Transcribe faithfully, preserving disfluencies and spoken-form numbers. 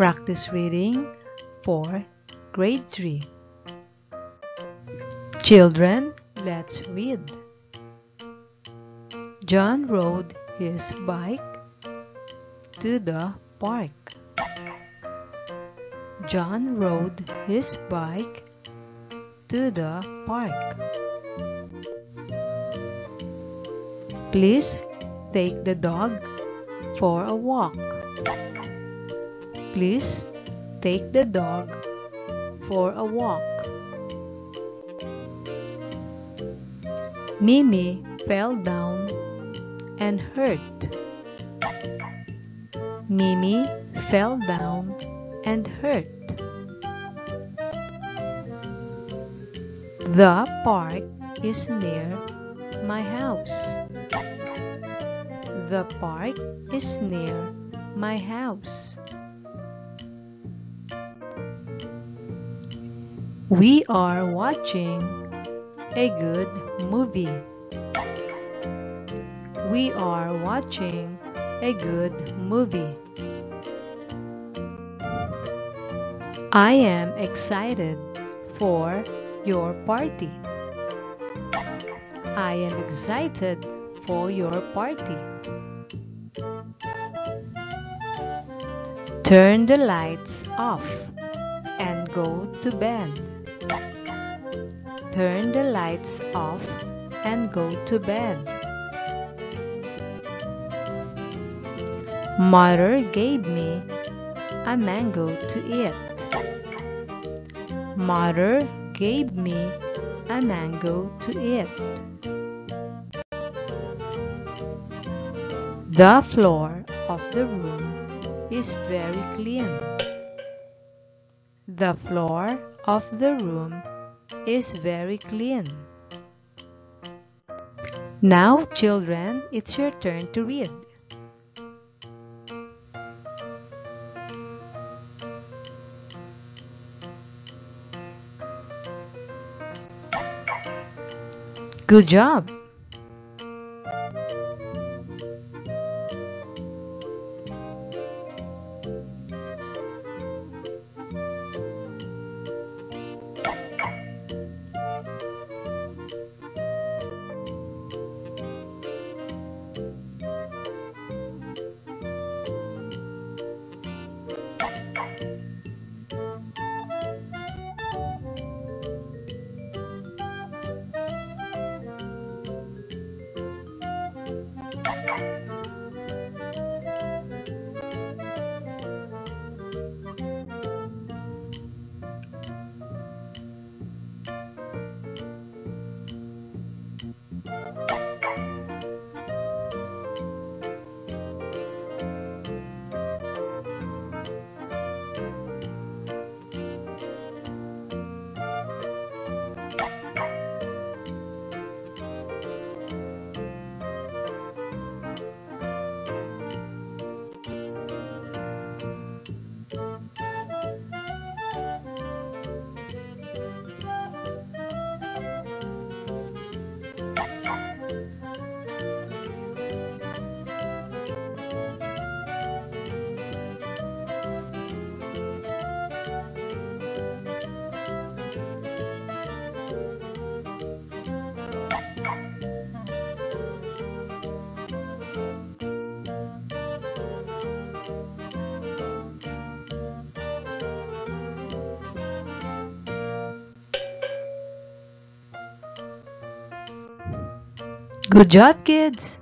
Practice reading for grade three. Children, let's read. John rode his bike to the park. John rode his bike to the park. Please take the dog for a walk. Please take the dog for a walk. Mimi fell down and hurt. Mimi fell down and hurt. The park is near my house. The park is near my house. We are watching a good movie. We are watching a good movie. I am excited for your party. I am excited for your party. Turn the lights off and go to bed. Turn the lights off and go to bed. Mother gave me a mango to eat. Mother gave me a mango to eat. The floor of the room is very clean. The floor of the room is very clean. Now, children, it's your turn to read. Good job! Good job, kids!